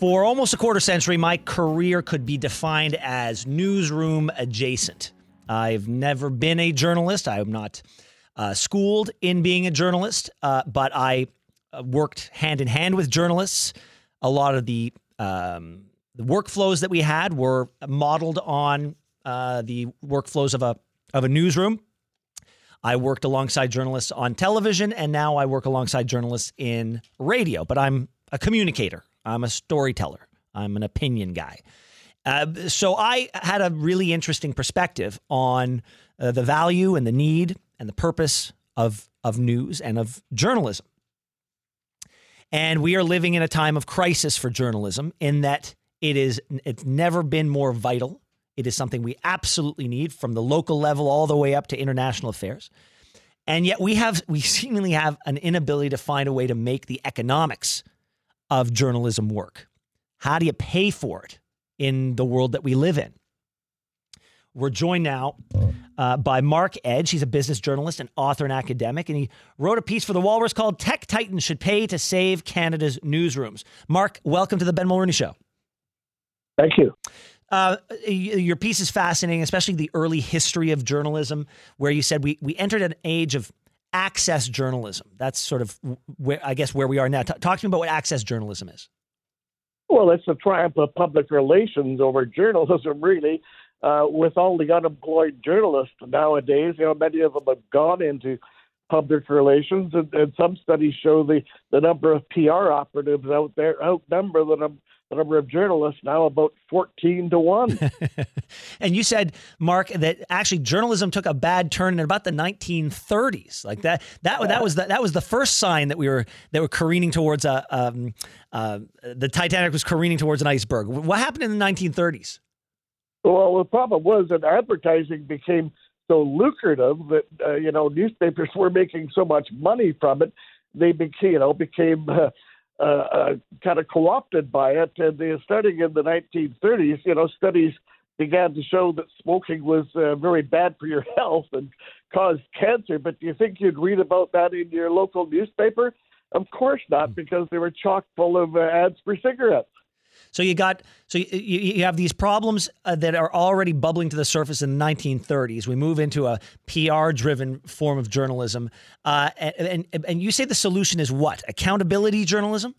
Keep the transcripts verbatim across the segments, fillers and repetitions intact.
For almost a quarter century, my career could be defined as newsroom adjacent. I've never been a journalist. I'm not uh, schooled in being a journalist, uh, but I worked hand in hand with journalists. A lot of the, um, the workflows that we had were modeled on uh, the workflows of a of a newsroom. I worked alongside journalists on television, and now I work alongside journalists in radio. But I'm a communicator. I'm a storyteller. I'm an opinion guy. Uh, so I had a really interesting perspective on uh, the value and the need and the purpose of, of news and of journalism. And we are living in a time of crisis for journalism in that it is, it's never been more vital. It is something we absolutely need from the local level all the way up to international affairs. And yet we have, we seemingly have an inability to find a way to make the economics of journalism work. How do you pay for it in the world that we live in? We're joined now uh, by Mark Edge. He's a business journalist and author and academic, and he wrote a piece for The Walrus called Tech Titans Should Pay to Save Canada's Newsrooms. Mark, welcome to the Ben Mulroney Show. Thank you. Uh, your piece is fascinating, especially the early history of journalism, where you said we, we entered an age of access journalism. That's sort of where, I guess, where we are now. T- talk to me about what access journalism is. Well, it's the triumph of public relations over journalism, really. Uh, with all the unemployed journalists nowadays, you know, many of them have gone into public relations, and, and some studies show the, the number of P R operatives out there outnumber the number. The number of journalists now about fourteen to one. And you said, Mark, that actually journalism took a bad turn in about the nineteen thirties. Like that, that, yeah. that was the, that was the first sign that we were that were careening towards a um, uh, the Titanic was careening towards an iceberg. What happened in the nineteen thirties? Well, the problem was that advertising became so lucrative that uh, you know newspapers were making so much money from it. They became, you know, became. Uh, Uh, uh, kind of co-opted by it, and uh, starting in the nineteen thirties, you know, studies began to show that smoking was uh, very bad for your health and caused cancer. But do you think you'd read about that in your local newspaper? Of course not, because they were chock full of uh, ads for cigarettes. So you got so you, you have these problems uh, that are already bubbling to the surface in the nineteen thirties. We move into a P R-driven form of journalism, uh, and, and and you say the solution is what? Accountability journalism?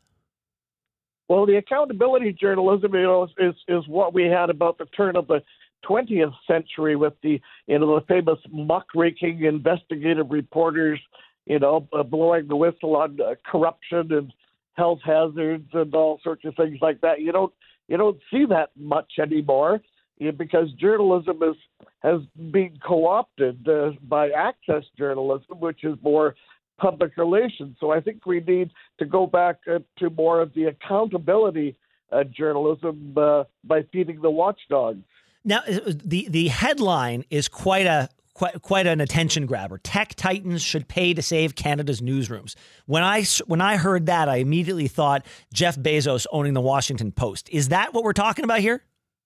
Well, the accountability journalism, you know, is is what we had about the turn of the twentieth century with the you know the famous muckraking investigative reporters, you know, uh, blowing the whistle on uh, corruption and health hazards and all sorts of things like that. You don't you don't see that much anymore you know, because journalism is has been co-opted uh, by access journalism, which is more public relations. So I think we need to go back uh, to more of the accountability uh, journalism uh, by feeding the watchdogs. Now, the the headline is quite a Quite, quite an attention grabber. Tech titans should pay to save Canada's newsrooms. When I, when I heard that, I immediately thought Jeff Bezos owning the Washington Post. Is that what we're talking about here?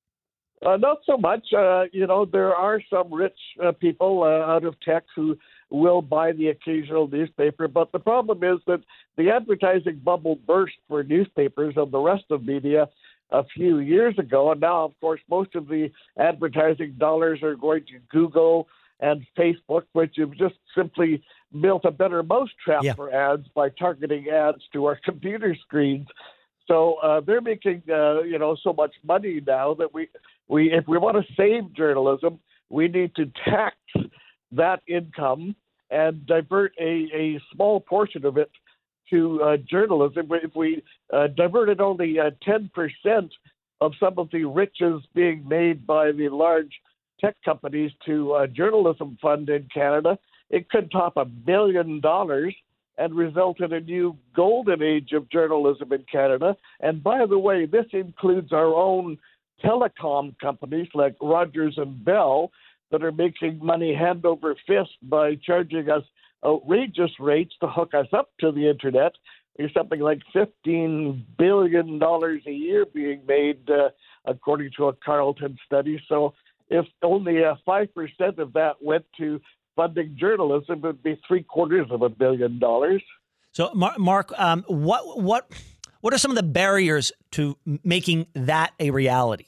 Uh, not so much. Uh, you know, there are some rich uh, people uh, out of tech who will buy the occasional newspaper. But the problem is that the advertising bubble burst for newspapers and the rest of media a few years ago. And now, of course, most of the advertising dollars are going to Google and Facebook, which have just simply built a better mousetrap yeah. for ads by targeting ads to our computer screens. So uh, they're making, uh, you know, so much money now that we, we, if we want to save journalism, we need to tax that income and divert a, a small portion of it to uh, journalism. If we uh, diverted only uh, ten percent of some of the riches being made by the large tech companies to a journalism fund in Canada, it could top a billion dollars and result in a new golden age of journalism in Canada. And by the way, this includes our own telecom companies like Rogers and Bell that are making money hand over fist by charging us outrageous rates to hook us up to the internet. There's something like fifteen billion dollars a year being made, uh, according to a Carleton study. So if only uh, five percent of that went to funding journalism, it would be three quarters of a billion dollars. So, Mark, um, what what What are some of the barriers to making that a reality?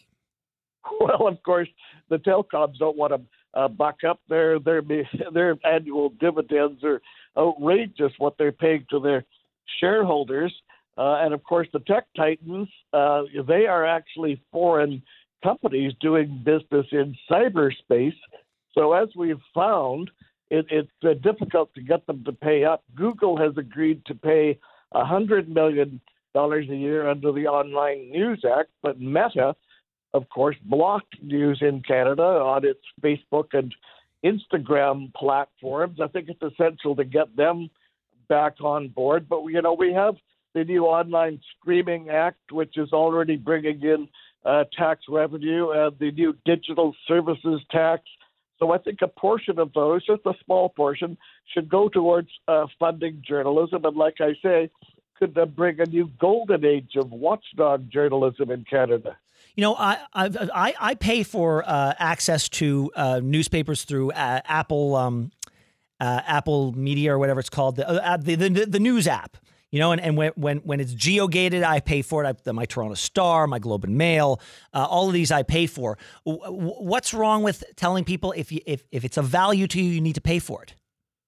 Well, of course, the telecoms don't want to uh, buck up their their their annual dividends are outrageous what they're paying to their shareholders. Uh, and of course, the tech titans, uh, they are actually foreign companies doing business in cyberspace. So as we've found, it, it's uh, difficult to get them to pay up. Google has agreed to pay one hundred million dollars a year under the Online News Act, but Meta, of course, blocked news in Canada on its Facebook and Instagram platforms. I think it's essential to get them back on board. But, you know, we have the new Online Streaming Act, which is already bringing in uh, tax revenue, and the new Digital Services Tax. So I think a portion of those, just a small portion, should go towards uh, funding journalism. And like I say, could uh, bring a new golden age of watchdog journalism in Canada. You know, I I, I pay for uh, access to uh, newspapers through uh, Apple um, uh, Apple Media or whatever it's called, the, uh, the the the news app. You know, and, and when, when when it's geo-gated, I pay for it. I, my Toronto Star, my Globe and Mail, uh, all of these I pay for. What's wrong with telling people if you, if if it's of value to you, you need to pay for it?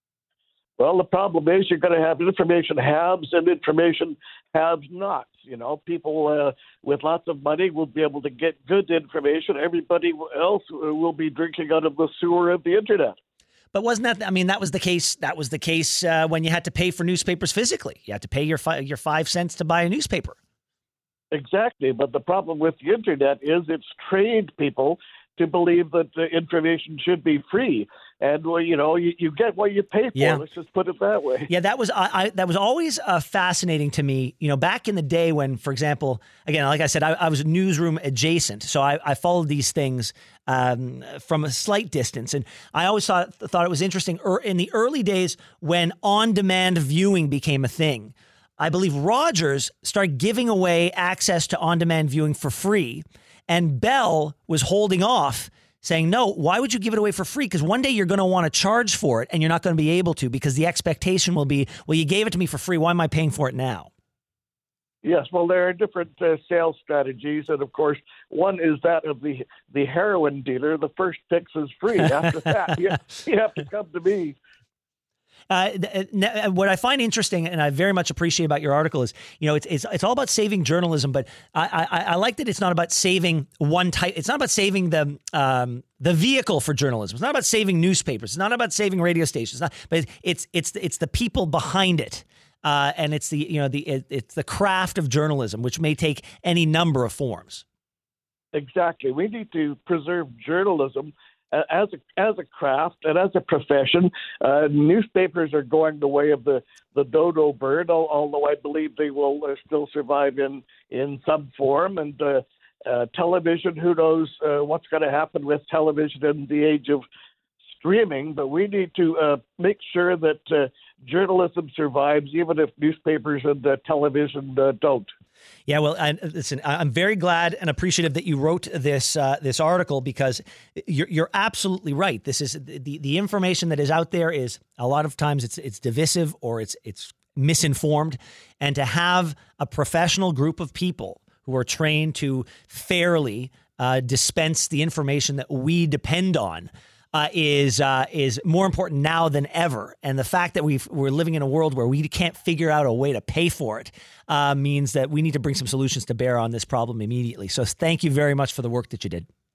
Well, the problem is you're going to have information haves and information have-nots. You know, people uh, with lots of money will be able to get good information. Everybody else will be drinking out of the sewer of the internet. But wasn't that, I mean, that was the case, that was the case uh, when you had to pay for newspapers physically. You had to pay your fi- your five cents to buy a newspaper. Exactly. But the problem with the internet is it's trained people to believe that the information should be free. And, well, you know, you, you get what you pay for. Yeah. Let's just put it that way. Yeah, that was I, I that was always uh, fascinating to me. You know, back in the day when, for example, again, like I said, I, I was newsroom adjacent. So I, I followed these things um, from a slight distance. And I always thought, thought it was interesting er, in the early days when on-demand viewing became a thing. I believe Rogers started giving away access to on-demand viewing for free. And Bell was holding off, saying, no, why would you give it away for free? Because one day you're going to want to charge for it, and you're not going to be able to, because the expectation will be, well, you gave it to me for free. Why am I paying for it now? Yes, well, there are different uh, sales strategies. And, of course, one is that of the, the heroin dealer. The first fix is free. After that, you, you have to come to me. Uh, what I find interesting, and I very much appreciate about your article, is, you know, it's it's, it's all about saving journalism, but I, I, I like that it's not about saving one type. It's not about saving the um, the vehicle for journalism. It's not about saving newspapers. It's not about saving radio stations. It's not, but it's it's the, it's the people behind it, uh, and it's the you know the it, it's the craft of journalism, which may take any number of forms. Exactly. We need to preserve journalism as a as a craft and as a profession. Uh, newspapers are going the way of the, the dodo bird, although I believe they will uh, still survive in, in some form. And uh, uh, television, who knows uh, what's going to happen with television in the age of streaming. But we need to uh, make sure that uh, journalism survives, even if newspapers and uh, television uh, don't. Yeah, well, I, listen, I'm very glad and appreciative that you wrote this uh, this article, because you're you're absolutely right. This is the the information that is out there is a lot of times it's it's divisive or it's it's misinformed, and to have a professional group of people who are trained to fairly uh, dispense the information that we depend on Uh, is uh, is more important now than ever. And the fact that we've, we're living in a world where we can't figure out a way to pay for it uh, means that we need to bring some solutions to bear on this problem immediately. So thank you very much for the work that you did.